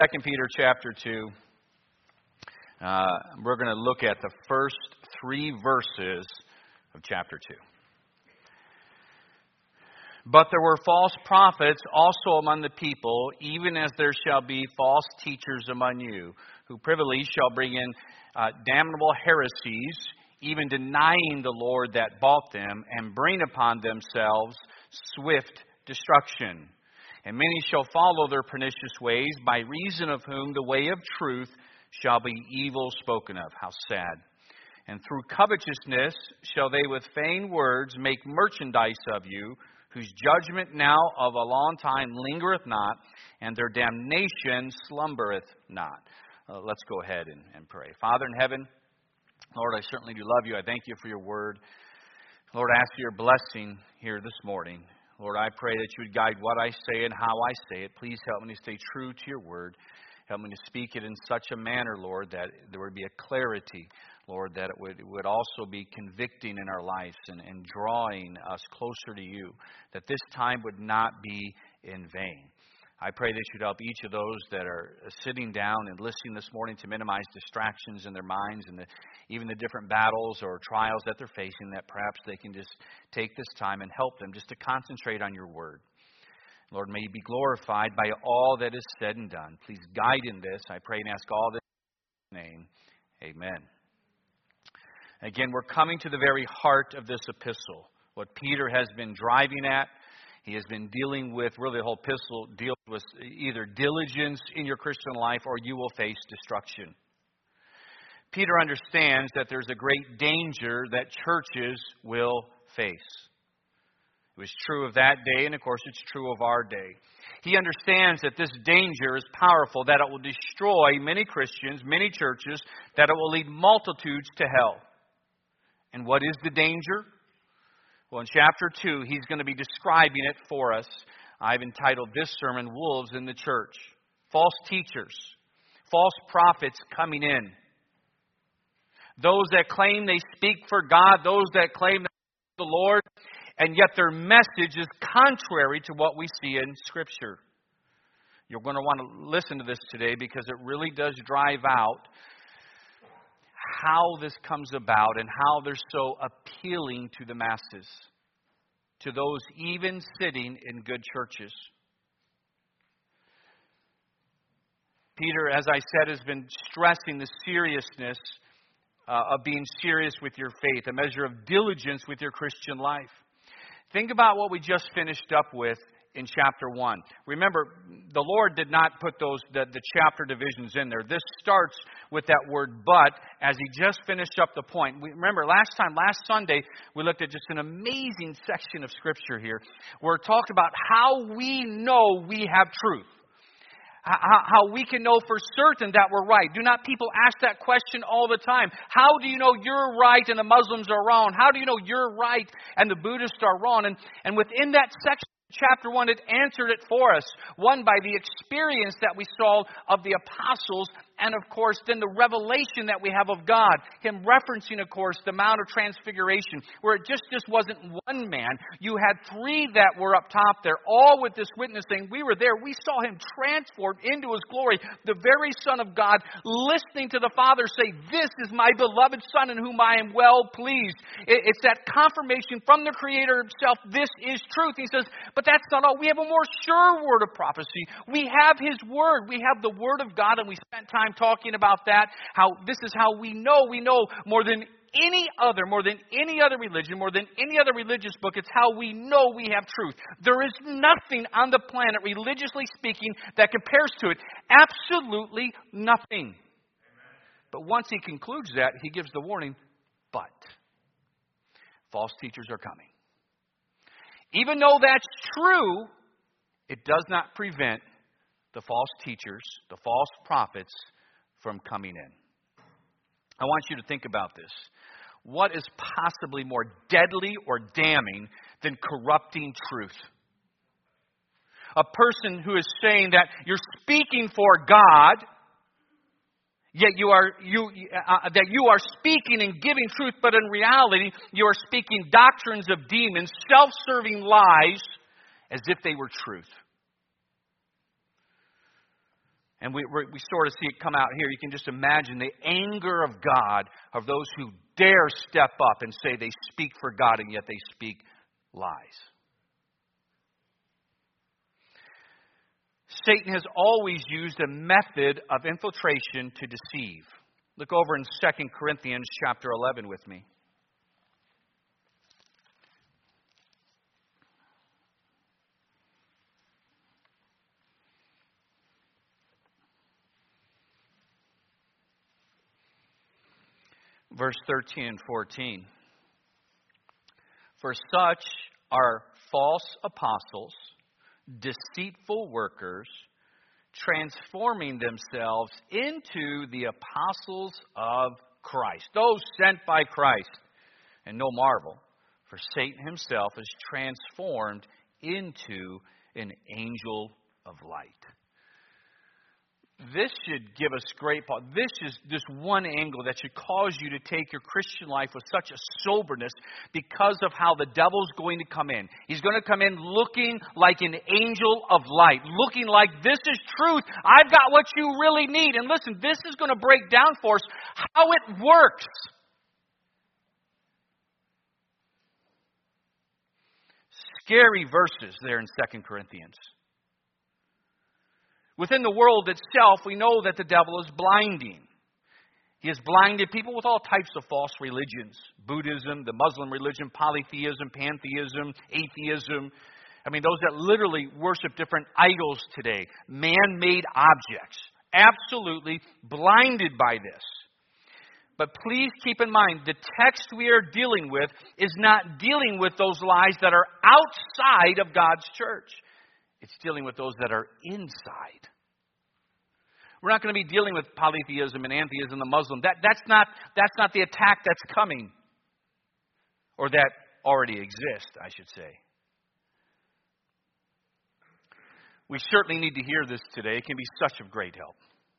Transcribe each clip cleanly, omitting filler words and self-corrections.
2 Peter chapter 2. We're going to look at the first 3 verses of chapter 2. But there were false prophets also among the people, even as there shall be false teachers among you, who privily shall bring in damnable heresies, even denying the Lord that bought them, and bring upon themselves swift destruction. And many shall follow their pernicious ways, by reason of whom the way of truth shall be evil spoken of. How sad. And through covetousness shall they with vain words make merchandise of you, whose judgment now of a long time lingereth not, and their damnation slumbereth not. Let's go ahead and pray. Father in heaven, Lord, I certainly do love you. I thank you for your word. Lord, I ask for your blessing here this morning. Lord, I pray that you would guide what I say and how I say it. Please help me to stay true to your word. Help me to speak it in such a manner, Lord, that there would be a clarity, Lord, that it would also be convicting in our lives and drawing us closer to you, that this time would not be in vain. I pray that you'd help each of those that are sitting down and listening this morning to minimize distractions in their minds and even the different battles or trials that they're facing, that perhaps they can just take this time and help them just to concentrate on your word. Lord, may you be glorified by all that is said and done. Please guide in this. I pray and ask all this in your name. Amen. Again, we're coming to the very heart of this epistle. What Peter has been driving at. He has been dealing with, really the whole epistle deals with either diligence in your Christian life or you will face destruction. Peter understands that there's a great danger that churches will face. It was true of that day, and of course it's true of our day. He understands that this danger is powerful, that it will destroy many Christians, many churches, that it will lead multitudes to hell. And what is the danger? Well, in chapter 2, he's going to be describing it for us. I've entitled this sermon, Wolves in the Church. False teachers, false prophets coming in. Those that claim they speak for God, those that claim the Lord, and yet their message is contrary to what we see in Scripture. You're going to want to listen to this today because it really does drive out how this comes about and how they're so appealing to the masses, to those even sitting in good churches. Peter, as I said, has been stressing the seriousness of being serious with your faith, a measure of diligence with your Christian life. Think about what we just finished up with in chapter 1. Remember, the Lord did not put the chapter divisions in there. This starts with that word but, as he just finished up the point. Remember, last Sunday, we looked at just an amazing section of Scripture here, where it talked about how we know we have truth. How we can know for certain that we're right. Do not people ask that question all the time? How do you know you're right and the Muslims are wrong? How do you know you're right and the Buddhists are wrong? And within that section, chapter 1, it answered it for us. One, by the experience that we saw of the apostles, and of course, then the revelation that we have of God. Him referencing, of course, the Mount of Transfiguration, where it just wasn't one man. You had 3 that were up top there, all with this witness saying, we were there. We saw him transformed into his glory. The very Son of God listening to the Father say, this is my beloved Son in whom I am well pleased. It's that confirmation from the Creator himself. This is truth. He says, but that's not all. We have a more sure word of prophecy. We have his word. We have the word of God, and we spent time talking about that. How this is how we know more than any other religion, more than any other religious book. It's how we know we have truth. There is nothing on the planet, religiously speaking, that compares to it. Absolutely nothing. But once he concludes that, he gives the warning, but false teachers are coming. Even though that's true, it does not prevent the false teachers, the false prophets, from coming in. I want you to think about this. What is possibly more deadly or damning than corrupting truth? A person who is saying that you're speaking for God, yet you are speaking and giving truth, but in reality you are speaking doctrines of demons, self-serving lies, as if they were truth. And we sort of see it come out here. You can just imagine the anger of God of those who dare step up and say they speak for God, and yet they speak lies. Satan has always used a method of infiltration to deceive. Look over in 2 Corinthians chapter 11 with me. Verse 13 and 14. For such are false apostles, deceitful workers, transforming themselves into the apostles of Christ, those sent by Christ. And no marvel, for Satan himself is transformed into an angel of light. This should give us great pause. This is just one angle that should cause you to take your Christian life with such a soberness because of how the devil's going to come in. He's going to come in looking like an angel of light, looking like this is truth. I've got what you really need. And listen, this is going to break down for us how it works. Scary verses there in 2 Corinthians. Within the world itself, we know that the devil is blinding. He has blinded people with all types of false religions. Buddhism, the Muslim religion, polytheism, pantheism, atheism. I mean, those that literally worship different idols today. Man-made objects. Absolutely blinded by this. But please keep in mind, the text we are dealing with is not dealing with those lies that are outside of God's church. It's dealing with those that are inside. We're not going to be dealing with polytheism and atheism, the Muslim. That's not the attack that's coming. Or that already exists, I should say. We certainly need to hear this today. It can be such of great help.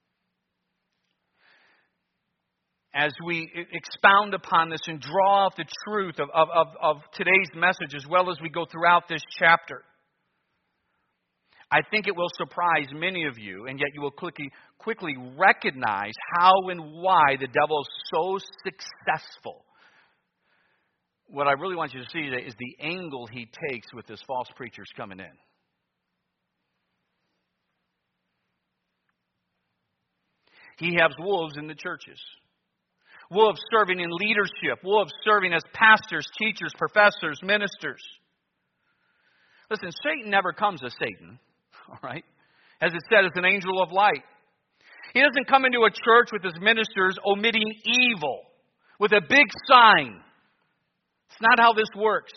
As we expound upon this and draw out the truth of today's message, as well as we go throughout this chapter, I think it will surprise many of you, and yet you will quickly recognize how and why the devil is so successful. What I really want you to see today is the angle he takes with his false preachers coming in. He has wolves in the churches. Wolves serving in leadership. Wolves serving as pastors, teachers, professors, ministers. Listen, Satan never comes as Satan. All right? As it said, as an angel of light. He doesn't come into a church with his ministers omitting evil with a big sign. It's not how this works.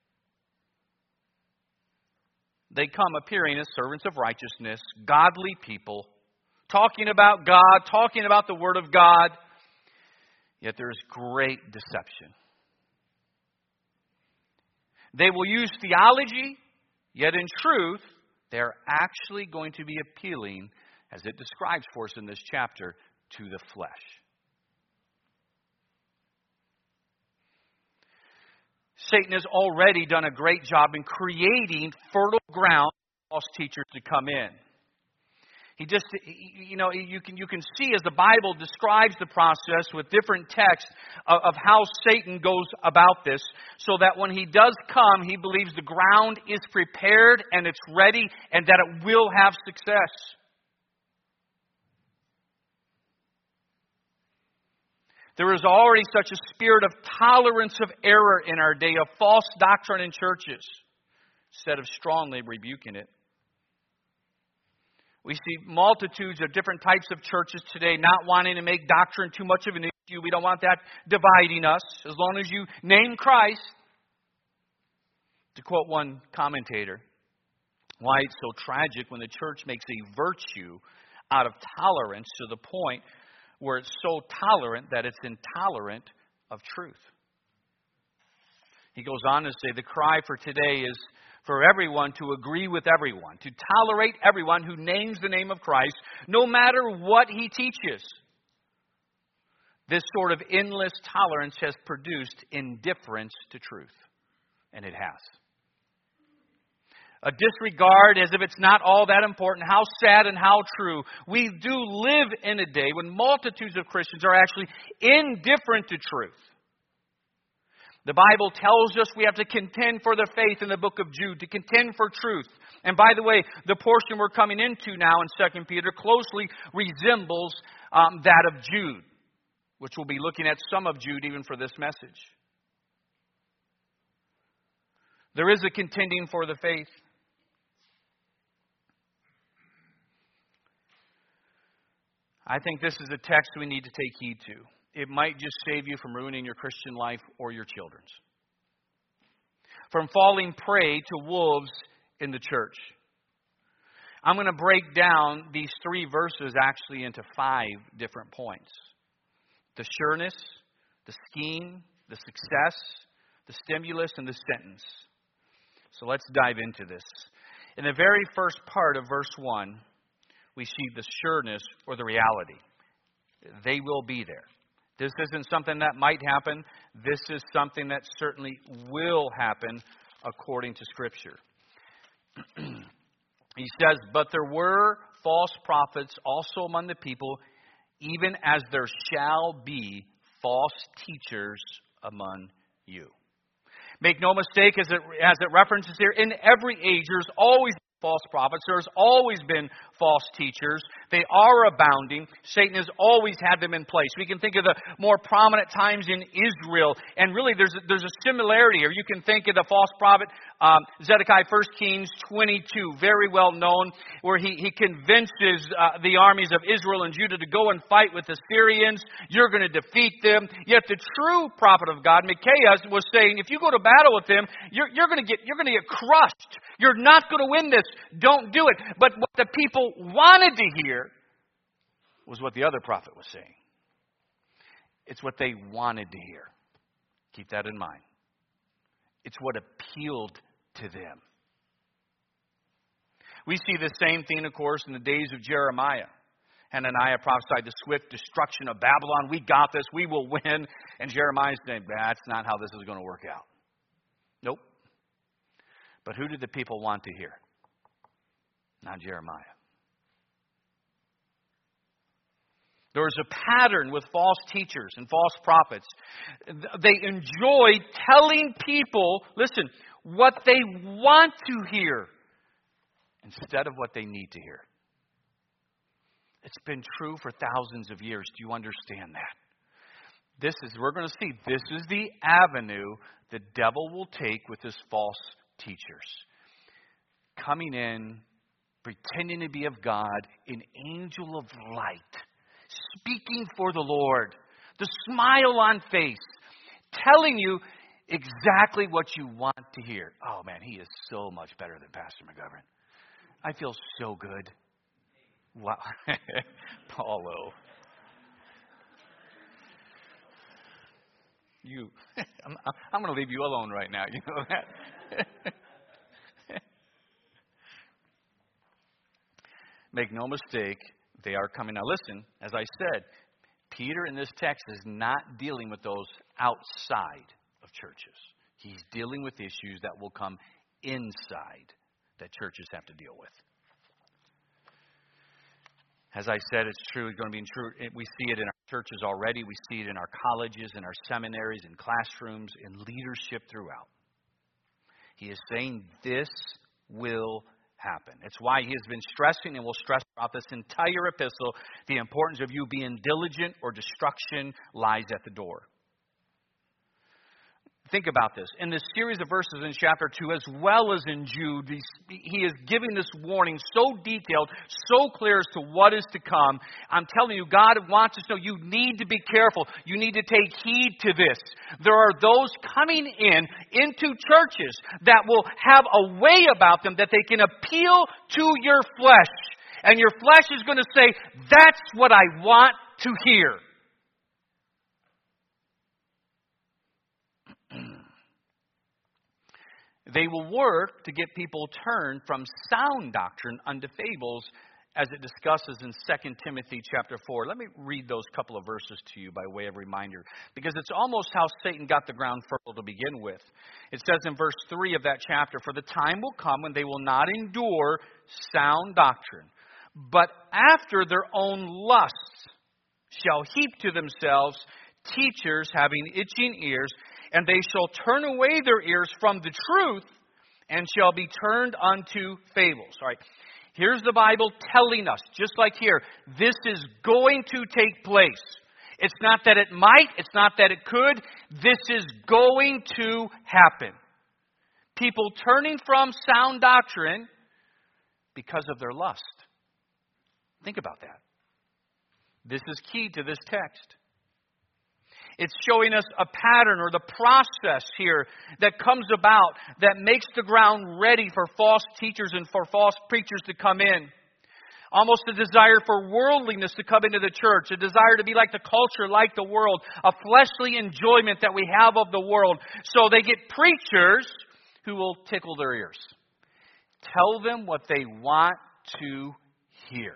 They come appearing as servants of righteousness, godly people, talking about God, talking about the Word of God. Yet there is great deception. They will use theology, yet in truth, they're actually going to be appealing, as it describes for us in this chapter, to the flesh. Satan has already done a great job in creating fertile ground for false teachers to come in. You can see as the Bible describes the process with different texts of how Satan goes about this, so that when he does come, he believes the ground is prepared and it's ready and that it will have success. There is already such a spirit of tolerance of error in our day, of false doctrine in churches, instead of strongly rebuking it. We see multitudes of different types of churches today not wanting to make doctrine too much of an issue. We don't want that dividing us, as long as you name Christ. To quote one commentator, why it's so tragic when the church makes a virtue out of tolerance to the point where it's so tolerant that it's intolerant of truth. He goes on to say, the cry for today is for everyone to agree with everyone, to tolerate everyone who names the name of Christ, no matter what he teaches. This sort of endless tolerance has produced indifference to truth. And it has. A disregard as if it's not all that important. How sad and how true. We do live in a day when multitudes of Christians are actually indifferent to truth. The Bible tells us we have to contend for the faith in the book of Jude, to contend for truth. And by the way, the portion we're coming into now in 2 Peter closely resembles that of Jude, which we'll be looking at some of Jude even for this message. There is a contending for the faith. I think this is a text we need to take heed to. It might just save you from ruining your Christian life or your children's. From falling prey to wolves in the church. I'm going to break down these 3 verses actually into 5 different points. The sureness, the scheme, the success, the stimulus, and the sentence. So let's dive into this. In the very first part of verse 1, we see the sureness or the reality. They will be there. This isn't something that might happen. This is something that certainly will happen according to Scripture. He says, "But there were false prophets also among the people, even as there shall be false teachers among you." Make no mistake, as it references here, in every age there's always false prophets. There's always been false teachers. They are abounding. Satan has always had them in place. We can think of the more prominent times in Israel, and really there's a similarity. Or you can think of the false prophet Zedekiah, 1 Kings 22, very well known, where he convinces the armies of Israel and Judah to go and fight with the Syrians. You're going to defeat them. Yet the true prophet of God, Micaiah, was saying, if you go to battle with them, you're going to get crushed. You're not going to win this. Don't do it. But what the people wanted to hear was what the other prophet was saying. It's what they wanted to hear. Keep that in mind. It's what appealed to them. We see the same thing, of course, in the days of Jeremiah. Hananiah prophesied the swift destruction of Babylon. We got this. We will win. And Jeremiah's saying, that's not how this is going to work out. Nope. But who did the people want to hear? Not Jeremiah. There was a pattern with false teachers and false prophets. They enjoyed telling people, listen, what they want to hear instead of what they need to hear. It's been true for thousands of years. Do you understand that? We're going to see, this is the avenue the devil will take with his false teachers. Coming in, pretending to be of God, an angel of light, speaking for the Lord, the smile on face, telling you exactly what you want to hear. Oh man, he is so much better than Pastor McGovern. I feel so good. Wow. Paulo. I'm going to leave you alone right now. You know that? Make no mistake, they are coming. Now listen, as I said, Peter in this text is not dealing with those outside of churches. He's dealing with issues that will come inside that churches have to deal with. As I said, it's true. It's going to be true. We see it in our churches already. We see it in our colleges, in our seminaries, in classrooms, in leadership throughout. He is saying this will happen. It's why he has been stressing and will stress throughout this entire epistle the importance of you being diligent or destruction lies at the door. Think about this. In this series of verses in chapter 2, as well as in Jude, he is giving this warning so detailed, so clear as to what is to come. I'm telling you, God wants us to know you need to be careful. You need to take heed to this. There are those coming into churches that will have a way about them that they can appeal to your flesh. And your flesh is going to say, that's what I want to hear. They will work to get people turned from sound doctrine unto fables as it discusses in 2 Timothy chapter 4. Let me read those couple of verses to you by way of reminder, because it's almost how Satan got the ground fertile to begin with. It says in verse 3 of that chapter, "For the time will come when they will not endure sound doctrine, but after their own lusts shall heap to themselves teachers having itching ears, and they shall turn away their ears from the truth and shall be turned unto fables." All right. Here's the Bible telling us, just like here, this is going to take place. It's not that it might, it's not that it could. This is going to happen. People turning from sound doctrine because of their lust. Think about that. This is key to this text. It's showing us a pattern or the process here that comes about that makes the ground ready for false teachers and for false preachers to come in. Almost a desire for worldliness to come into the church, a desire to be like the culture, like the world, a fleshly enjoyment that we have of the world. So they get preachers who will tickle their ears. Tell them what they want to hear.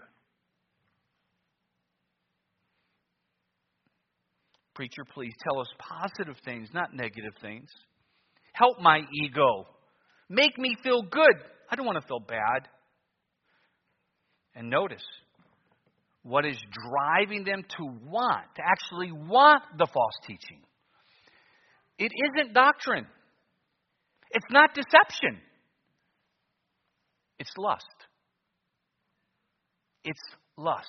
Preacher, please tell us positive things, not negative things. Help my ego. Make me feel good. I don't want to feel bad. And notice what is driving them to actually want the false teaching. It isn't doctrine. It's not deception. It's lust. It's lust.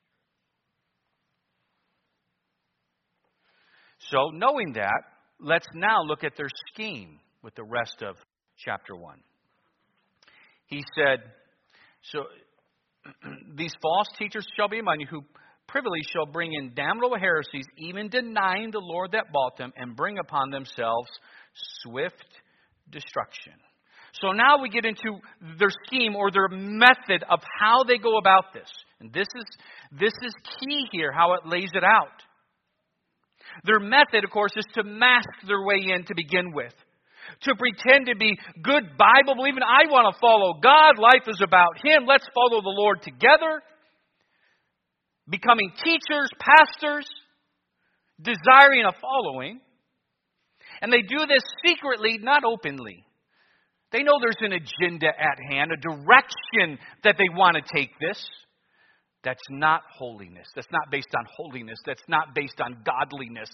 So, knowing that, let's now look at their scheme with the rest of chapter 1. He said, so these false teachers shall be among you, who privily shall bring in damnable heresies, even denying the Lord that bought them, and bring upon themselves swift destruction. So now we get into their scheme or their method of how they go about this. And this is key here, how it lays it out. Their method, of course, is to mask their way in to begin with. To pretend to be good Bible believing. I want to follow God. Life is about Him. Let's follow the Lord together. Becoming teachers, pastors, desiring a following. And they do this secretly, not openly. They know there's an agenda at hand, a direction that they want to take this. That's not holiness. That's not based on holiness. That's not based on godliness.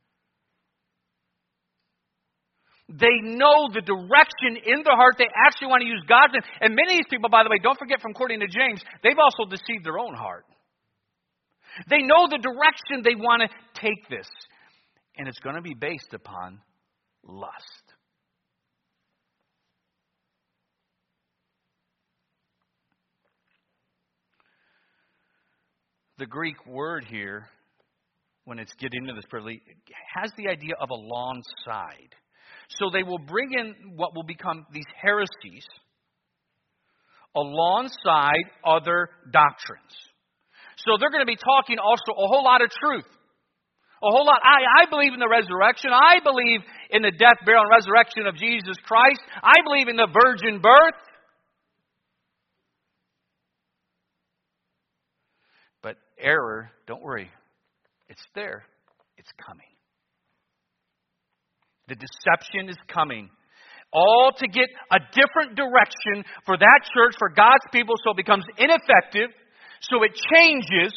They know the direction in their heart. They actually want to use God's name. And many of these people, by the way, don't forget from quoting to James, they've also deceived their own heart. They know the direction they want to take this. And it's going to be based upon lust. The Greek word here, when it's getting into this, has the idea of alongside. So they will bring in what will become these heresies alongside other doctrines. So they're going to be talking also a whole lot of truth. A whole lot. I believe in the resurrection. I believe in the death, burial, and resurrection of Jesus Christ. I believe in the virgin birth. But error, don't worry, it's there. It's coming. The deception is coming. All to get a different direction for that church, for God's people, so it becomes ineffective, so it changes.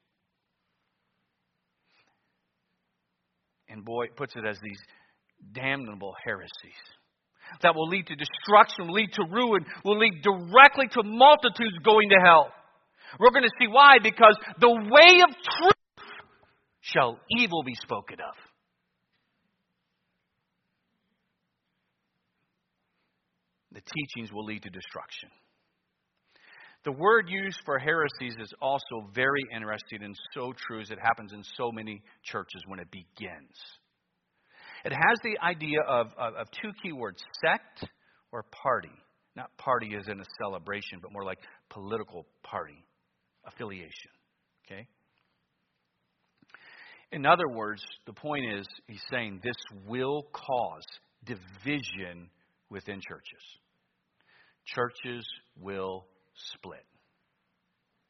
And boy, it puts it as these damnable heresies that will lead to destruction, will lead to ruin, will lead directly to multitudes going to hell. We're going to see why, because the way of truth shall evil be spoken of. The teachings will lead to destruction. The word used for heresies is also very interesting and so true, as it happens in so many churches when it begins. It has the idea of two key words, sect or party. Not party as in a celebration, but more like political party. Affiliation. Okay? In other words, the point is, he's saying this will cause division within churches. Churches will split.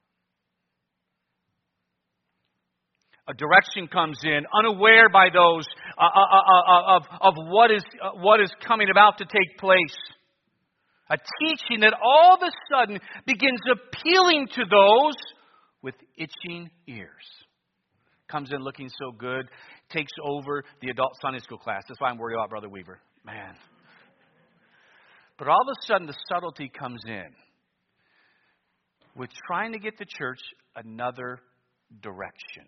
A direction comes in, unaware by those of what is coming about to take place. A teaching that all of a sudden begins appealing to those with itching ears. Comes in looking so good, takes over the adult Sunday school class. That's why I'm worried about Brother Weaver. Man. But all of a sudden the subtlety comes in with trying to get the church another direction.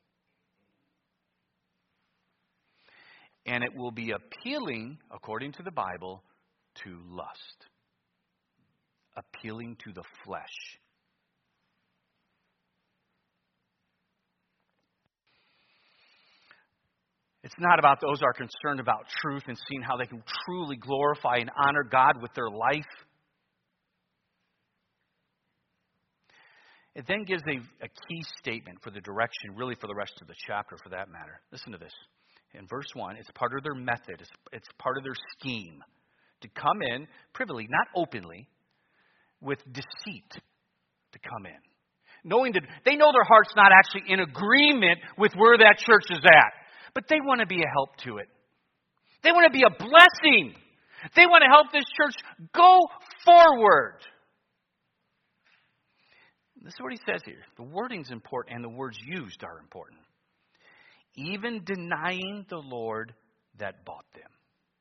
And it will be appealing, according to the Bible, to lust. Appealing to the flesh. It's not about those who are concerned about truth and seeing how they can truly glorify and honor God with their life. It then gives a key statement for the direction, really for the rest of the chapter for that matter. Listen to this. In verse 1, it's part of their method. It's part of their scheme to come in privily, not openly, with deceit to come in. Knowing that they know their heart's not actually in agreement with where that church is at. But they want to be a help to it. They want to be a blessing. They want to help this church go forward. This is what he says here. The wording's important and the words used are important. Even denying the Lord that bought them.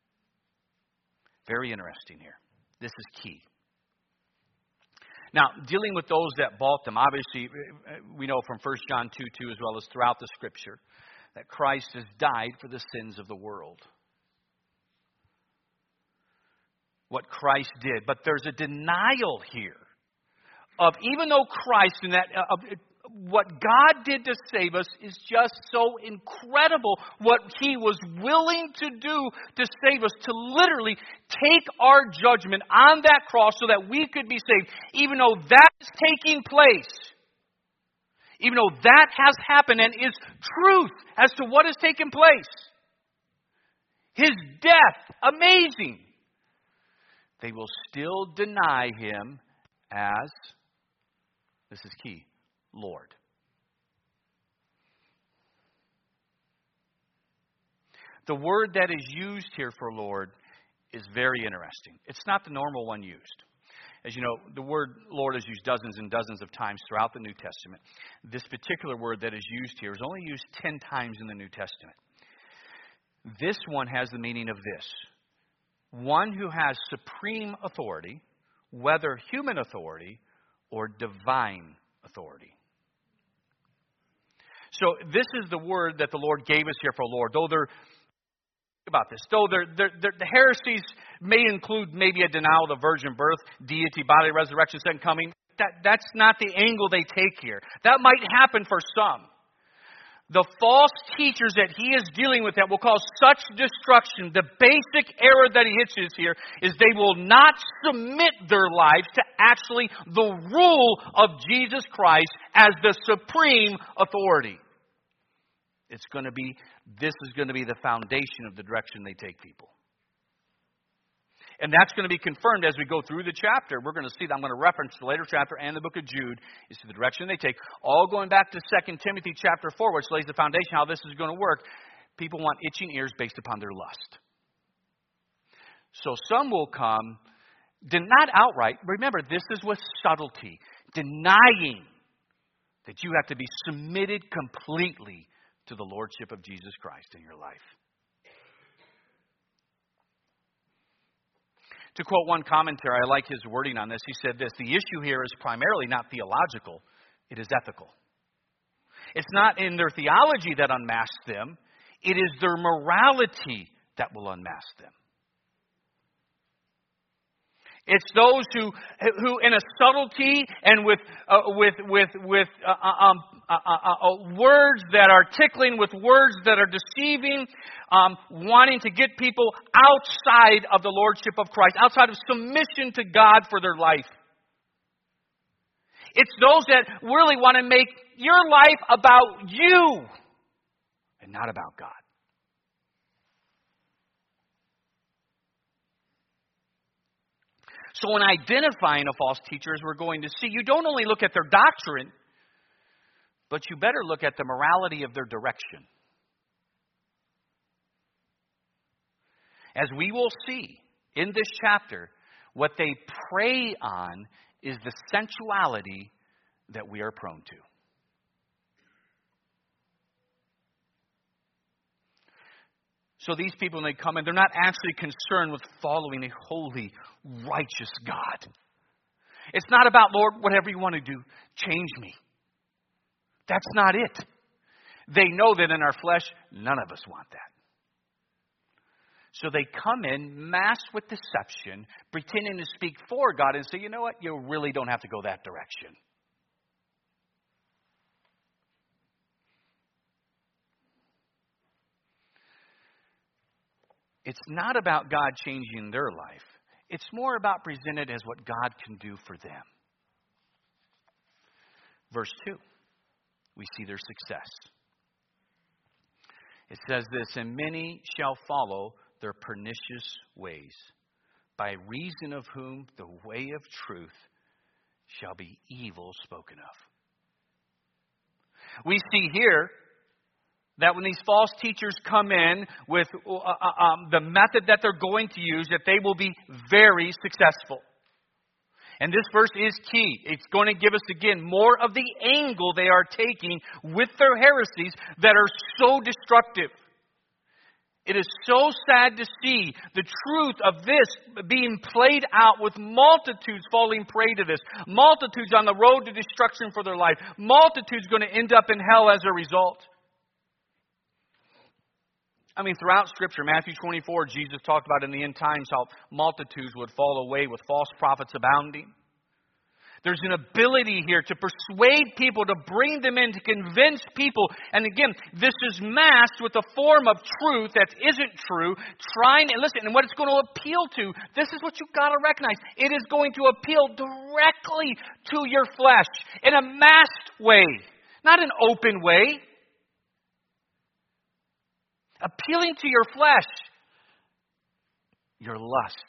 Very interesting here. This is key. Now, dealing with those that bought them, obviously, we know from 1 John 2:2 as well as throughout the Scripture that Christ has died for the sins of the world. What Christ did. But there's a denial here of even though Christ and that what God did to save us is just so incredible. What He was willing to do to save us, to literally take our judgment on that cross so that we could be saved. Even though that is taking place. Even though that has happened and is truth as to what has taken place. His death, amazing. They will still deny Him as, this is key, Lord. The word that is used here for Lord is very interesting. It's not the normal one used. As you know, the word Lord is used dozens and dozens of times throughout the New Testament. This particular word that is used here is only used 10 times in the New Testament. This one has the meaning of this. One who has supreme authority, whether human authority or divine authority. So this is the word that the Lord gave us here for Lord. Though the heresies may include maybe a denial of the virgin birth, deity, bodily resurrection, second coming. That's not the angle they take here. That might happen for some. The false teachers that he is dealing with that will cause such destruction, the basic error that he hits here is they will not submit their lives to actually the rule of Jesus Christ as the supreme authority. This is going to be the foundation of the direction they take people. And that's going to be confirmed as we go through the chapter. We're going to see that. I'm going to reference the later chapter and the book of Jude as to the direction they take. All going back to 2 Timothy chapter 4, which lays the foundation how this is going to work. People want itching ears based upon their lust. So some will come, not outright. Remember, this is with subtlety. Denying that you have to be submitted completely to the Lordship of Jesus Christ in your life. To quote one commentary, I like his wording on this. He said this: the issue here is primarily not theological, it is ethical. It's not in their theology that unmasks them, it is their morality that will unmask them. It's those who in a subtlety and with words that are tickling, with words that are deceiving, wanting to get people outside of the Lordship of Christ, outside of submission to God for their life. It's those that really want to make your life about you and not about God. So in identifying a false teacher, as we're going to see, you don't only look at their doctrine, But you better look at the morality of their direction. As we will see in this chapter, what they prey on is the sensuality that we are prone to. So these people, when they come in, they're not actually concerned with following a holy, righteous God. It's not about, Lord, whatever you want to do, change me. That's not it. They know that in our flesh, none of us want that. So they come in, masked with deception, pretending to speak for God, and say, you know what, you really don't have to go that direction. It's not about God changing their life. It's more about presented as what God can do for them. Verse 2, we see their success. It says this, and many shall follow their pernicious ways, by reason of whom the way of truth shall be evil spoken of. We see here that when these false teachers come in with the method that they're going to use, that they will be very successful. And this verse is key. It's going to give us, again, more of the angle they are taking with their heresies that are so destructive. It is so sad to see the truth of this being played out with multitudes falling prey to this. Multitudes on the road to destruction for their life. Multitudes going to end up in hell as a result. I mean, throughout Scripture, Matthew 24, Jesus talked about in the end times how multitudes would fall away with false prophets abounding. There's an ability here to persuade people, to bring them in, to convince people. And again, this is masked with a form of truth that isn't true. Listen, and what it's going to appeal to, this is what you've got to recognize. It is going to appeal directly to your flesh in a masked way, not an open way. Appealing to your flesh, your lust.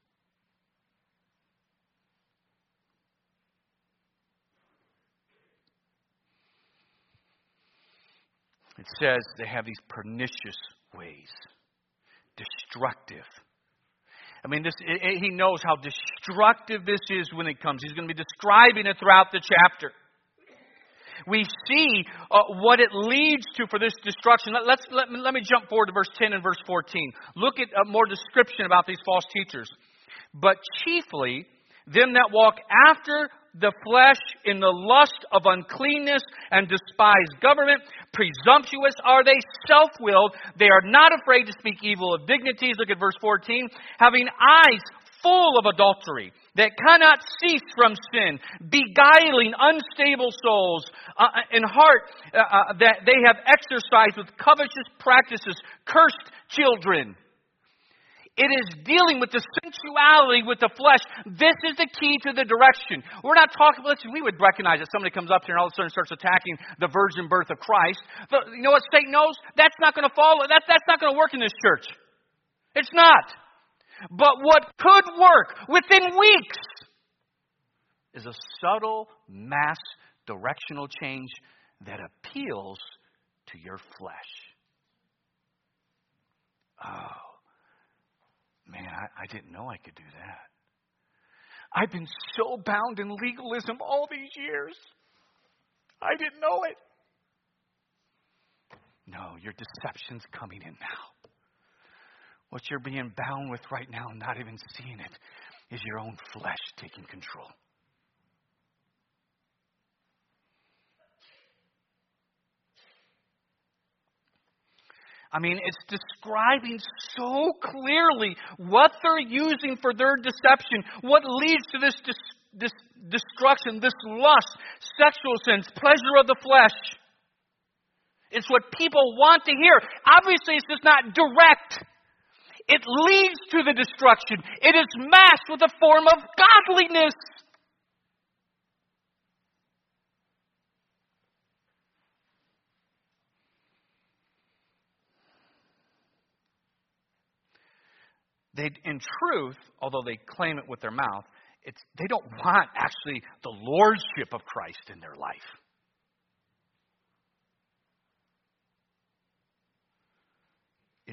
It says they have these pernicious ways, destructive. I mean, he knows how destructive this is when it comes. He's going to be describing it throughout the chapter. We see what it leads to for this destruction. Let me jump forward to verse 10 and verse 14. Look at more description about these false teachers. But chiefly, them that walk after the flesh in the lust of uncleanness and despise government, presumptuous are they, self-willed. They are not afraid to speak evil of dignities. Look at verse 14. Having eyes full of adultery, that cannot cease from sin, beguiling unstable souls, in heart that they have exercised with covetous practices, cursed children. It is dealing with the sensuality with the flesh. This is the key to the direction. We're not talking, listen, we would recognize that somebody comes up here and all of a sudden starts attacking the virgin birth of Christ. But you know what Satan knows? That's not going to follow. That's not going to work in this church. It's not. But what could work within weeks is a subtle mass directional change that appeals to your flesh. Oh, man, I didn't know I could do that. I've been so bound in legalism all these years. I didn't know it. No, your deception's coming in now. What you're being bound with right now, not even seeing it, is your own flesh taking control. I mean, it's describing so clearly what they're using for their deception, what leads to this destruction, this lust, sexual sins, pleasure of the flesh. It's what people want to hear. Obviously, it's just not direct. It leads to the destruction. It is masked with a form of godliness. In truth, although they claim it with their mouth, they don't want actually the lordship of Christ in their life.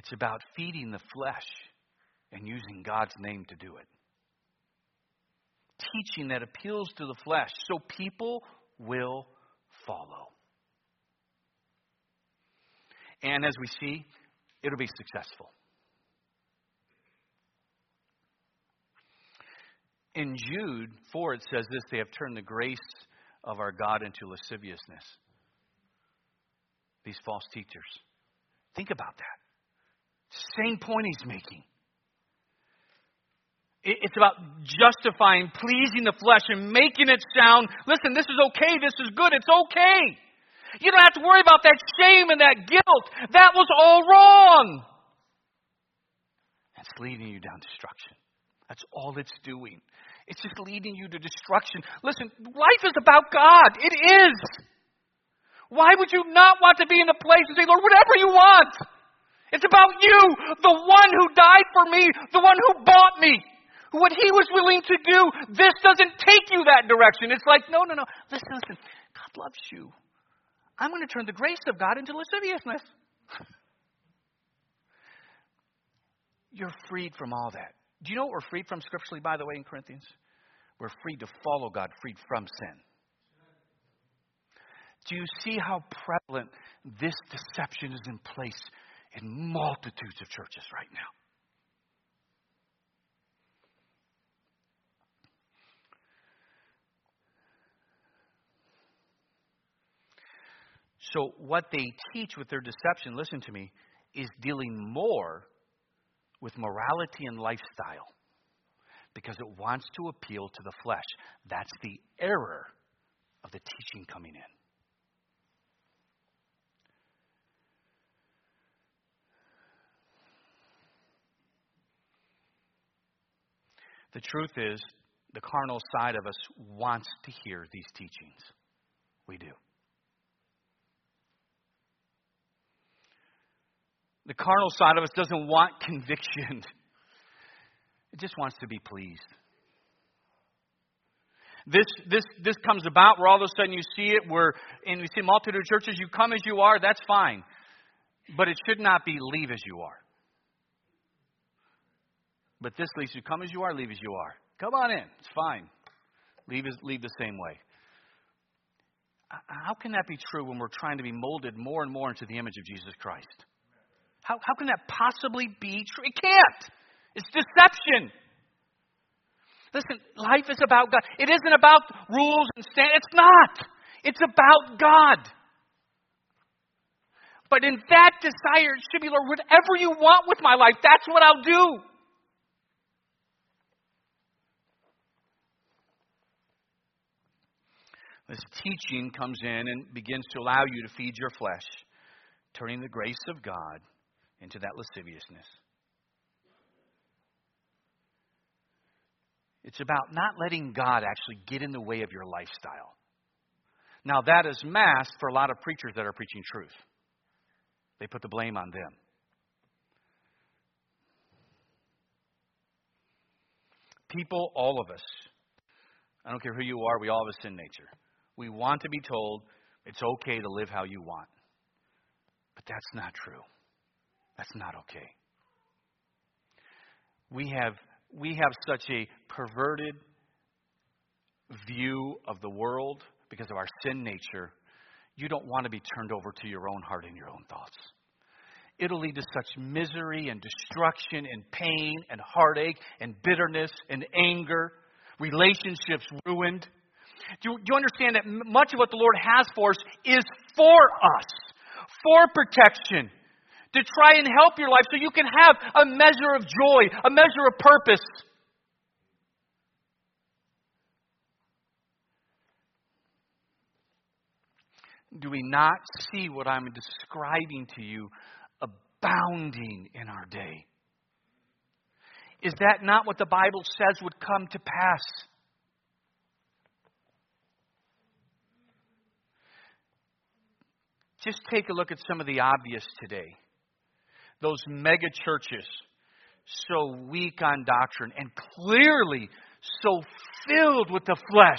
It's about feeding the flesh and using God's name to do it. Teaching that appeals to the flesh so people will follow. And as we see, it'll be successful. In Jude 4, it says this: they have turned the grace of our God into lasciviousness. These false teachers. Think about that. Same point he's making. It's about justifying, pleasing the flesh, and making it sound, listen, this is okay, this is good, it's okay. You don't have to worry about that shame and that guilt. That was all wrong. It's leading you down destruction. That's all it's doing. It's just leading you to destruction. Listen, life is about God. It is. Why would you not want to be in the place and say, Lord, whatever you want. It's about you, the one who died for me, the one who bought me. What he was willing to do, this doesn't take you that direction. It's like, no. Listen, God loves you. I'm going to turn the grace of God into lasciviousness. You're freed from all that. Do you know what we're freed from scripturally, by the way, in Corinthians? We're freed to follow God, freed from sin. Do you see how prevalent this deception is in place in multitudes of churches right now? So what they teach with their deception, listen to me, is dealing more with morality and lifestyle because it wants to appeal to the flesh. That's the error of the teaching coming in. The truth is, the carnal side of us wants to hear these teachings. We do. The carnal side of us doesn't want conviction. It just wants to be pleased. This comes about where all of a sudden you see it, and we see a multitude of churches, you come as you are, that's fine. But it should not be leave as you are. But this leads you come as you are, leave as you are. Come on in, it's fine. Leave the same way. How can that be true when we're trying to be molded more and more into the image of Jesus Christ? How can that possibly be true? It can't. It's deception. Listen, life is about God. It isn't about rules and standards. It's not. It's about God. But in that desire, it should be, Lord, whatever you want with my life, that's what I'll do. This teaching comes in and begins to allow you to feed your flesh, turning the grace of God into that lasciviousness. It's about not letting God actually get in the way of your lifestyle. Now, that is masked for a lot of preachers that are preaching truth. They put the blame on them. People, all of us, I don't care who you are, we all have a sin nature. We want to be told it's okay to live how you want. But that's not true. That's not okay. We have such a perverted view of the world because of our sin nature. You don't want to be turned over to your own heart and your own thoughts. It'll lead to such misery and destruction and pain and heartache and bitterness and anger, relationships ruined. Do you understand that much of what the Lord has for us is for us, for protection, to try and help your life so you can have a measure of joy, a measure of purpose. Do we not see what I'm describing to you abounding in our day? Is that not what the Bible says would come to pass? Just take a look at some of the obvious today. Those mega churches, so weak on doctrine and clearly so filled with the flesh.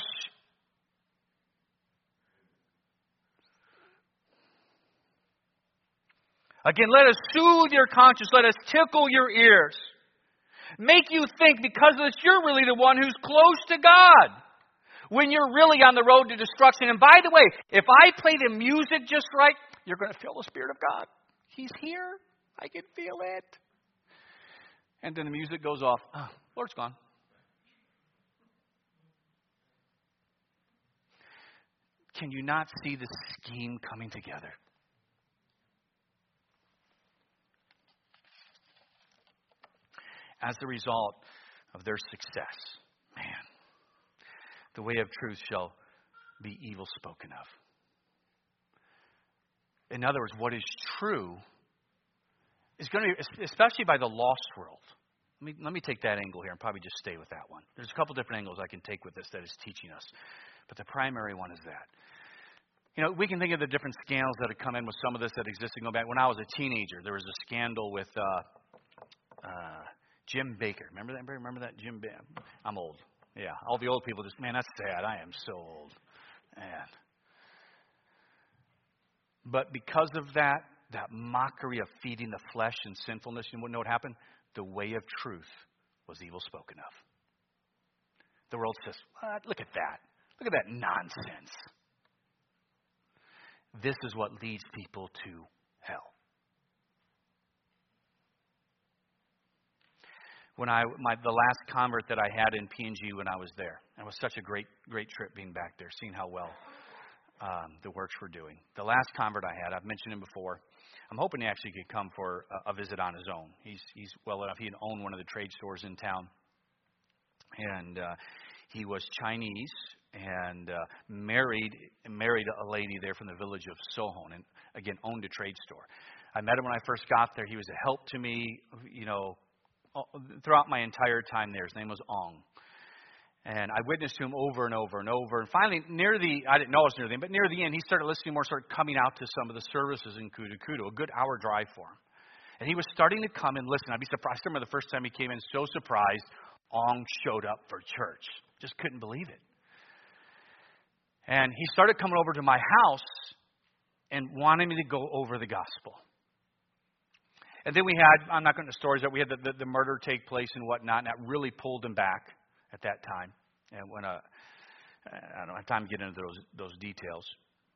Again, let us soothe your conscience. Let us tickle your ears. Make you think because of this, you're really the one who's close to God. When you're really on the road to destruction. And by the way, if I play the music just right, you're going to feel the Spirit of God. He's here. I can feel it. And then the music goes off. Oh, Lord's gone. Can you not see the scheme coming together? As a result of their success, man, the way of truth shall be evil spoken of. In other words, what is true is going to be, especially by the lost world. Let me take that angle here and probably just stay with that one. There's a couple different angles I can take with this that is teaching us. But the primary one is that. You know, we can think of the different scandals that have come in with some of this that existed going back. When I was a teenager, there was a scandal with Jim Bakker. Remember that? Remember that? Jim Bakker? I'm old. Yeah, all the old people just, man, that's sad. I am so old. Man. But because of that mockery of feeding the flesh and sinfulness, you know what happened? The way of truth was evil spoken of. The world says, look at that. Look at that nonsense. This is what leads people to hell. When the last convert that I had in PNG when I was there, it was such a great trip being back there, seeing how well the works were doing. The last convert I had, I've mentioned him before. I'm hoping he actually could come for a visit on his own. He's well enough. He had owned one of the trade stores in town, and he was Chinese and married a lady there from the village of Sohon, and again owned a trade store. I met him when I first got there. He was a help to me, you know, throughout my entire time there. His name was Ong. And I witnessed to him over and over and over. And finally, I didn't know it was near the end, but near the end, he started listening more, started coming out to some of the services in Kudu Kudu, a good hour drive for him. And he was starting to come and listen. I'd be surprised. I remember the first time he came in, so surprised, Ong showed up for church. Just couldn't believe it. And he started coming over to my house and wanting me to go over the gospel. And then we had, I'm not going into stories, that we had the murder take place and whatnot, and that really pulled him back at that time. And when I don't have time to get into those details.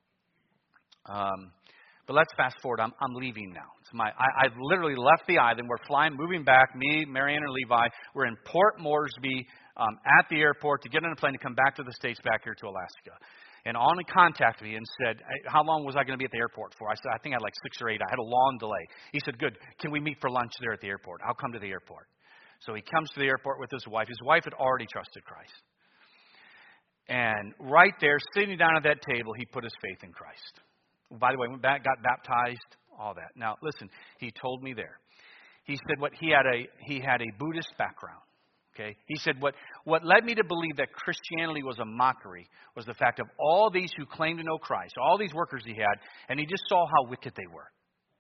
But let's fast forward. I'm leaving now. I've literally left the island. We're moving back. Me, Marianne, and Levi. We're in Port Moresby at the airport to get on a plane to come back to the States, back here to Alaska. And On contacted me and said, how long was I going to be at the airport for? I said, I think I had like 6 or 8. I had a long delay. He said, good. Can we meet for lunch there at the airport? I'll come to the airport. So he comes to the airport with his wife. His wife had already trusted Christ. And right there, sitting down at that table, he put his faith in Christ. By the way, went back, got baptized, all that. Now, listen, he told me there. He said he had a Buddhist background. Okay? He said what led me to believe that Christianity was a mockery was the fact of all these who claimed to know Christ, all these workers he had, and he just saw how wicked they were.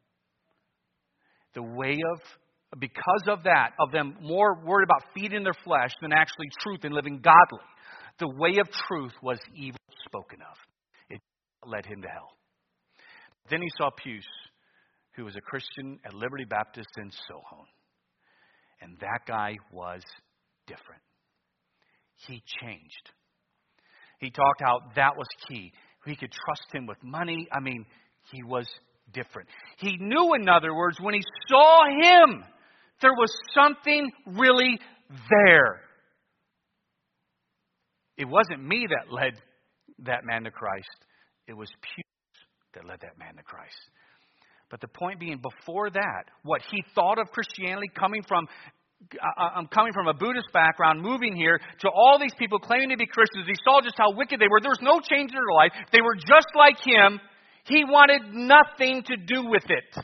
Because of that, of them more worried about feeding their flesh than actually truth and living godly, the way of truth was evil spoken of. It led him to hell. Then he saw Puce, who was a Christian at Liberty Baptist in Sohon. And that guy was different. He changed. He talked how that was key. He could trust him with money. I mean, he was different. He knew, in other words, when he saw him, there was something really there. It wasn't me that led that man to Christ. It was Puce that led that man to Christ. But the point being, before that, what he thought of Christianity, coming from a Buddhist background, moving here to all these people claiming to be Christians, he saw just how wicked they were. There was no change in their life. They were just like him. He wanted nothing to do with it.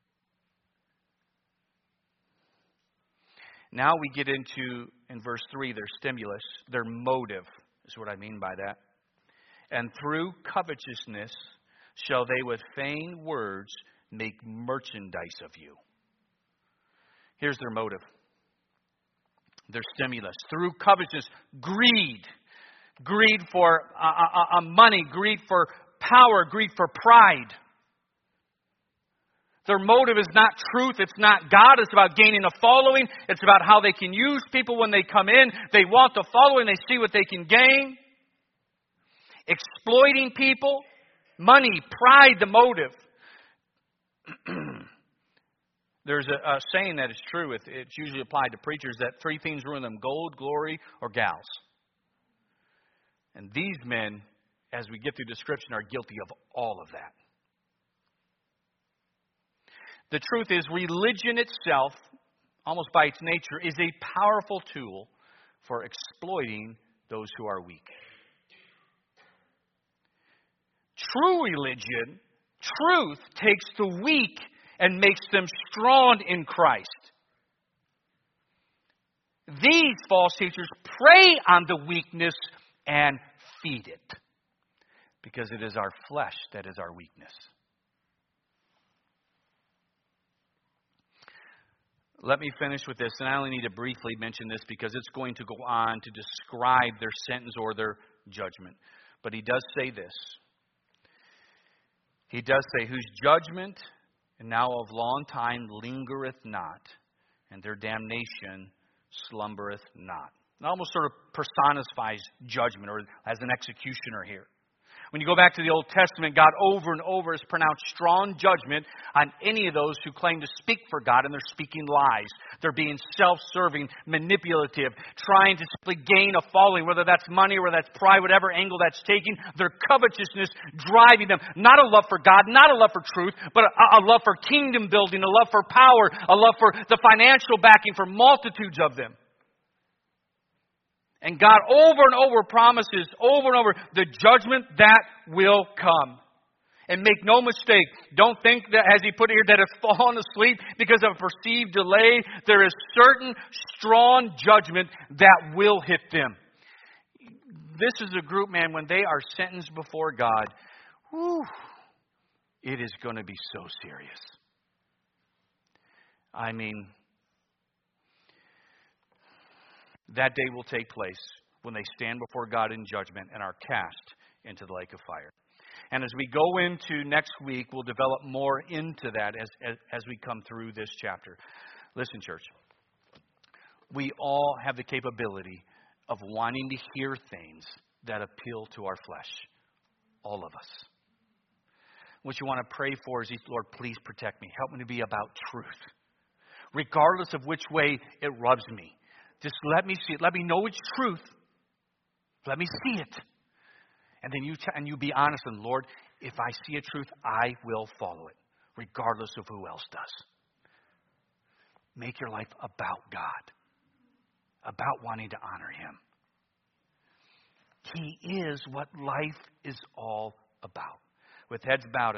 Now we get into, in verse 3, their stimulus, their motive is what I mean by that. And through covetousness shall they with vain words make merchandise of you. Here's their motive. Their stimulus. Through covetousness, greed. Greed for money. Greed for power. Greed for pride. Their motive is not truth. It's not God. It's about gaining a following. It's about how they can use people when they come in. They want the following. They see what they can gain. Exploiting people. Money, pride, the motive. There's a saying that is true. It's usually applied to preachers that three things ruin them: gold, glory, or gals. And these men, as we get through description, are guilty of all of that. The truth is, religion itself, almost by its nature, is a powerful tool for exploiting those who are weak. True religion, truth, takes the weak and makes them strong in Christ. These false teachers prey on the weakness and feed it, because it is our flesh that is our weakness. Let me finish with this, and I only need to briefly mention this because it's going to go on to describe their sentence or their judgment. But he does say this. He does say, whose judgment and now of long time lingereth not, and their damnation slumbereth not. It almost sort of personifies judgment, or as an executioner here. When you go back to the Old Testament, God over and over has pronounced strong judgment on any of those who claim to speak for God and they're speaking lies. They're being self-serving, manipulative, trying to simply gain a following, whether that's money or whether that's pride, whatever angle that's taking, their covetousness driving them. Not a love for God, not a love for truth, but a love for kingdom building, a love for power, a love for the financial backing for multitudes of them. And God over and over promises, over and over, the judgment that will come. And make no mistake, don't think that, as he put it here, that it's fallen asleep because of a perceived delay. There is certain strong judgment that will hit them. This is a group, man, when they are sentenced before God, it is going to be so serious. I mean, that day will take place when they stand before God in judgment and are cast into the lake of fire. And as we go into next week, we'll develop more into that as we come through this chapter. Listen, church, we all have the capability of wanting to hear things that appeal to our flesh. All of us. What you want to pray for is, Lord, please protect me. Help me to be about truth. Regardless of which way it rubs me. Just let me see it. Let me know it's truth. Let me see it. And then you be honest, and Lord, if I see a truth, I will follow it, regardless of who else does. Make your life about God, about wanting to honor Him. He is what life is all about. With heads bowed.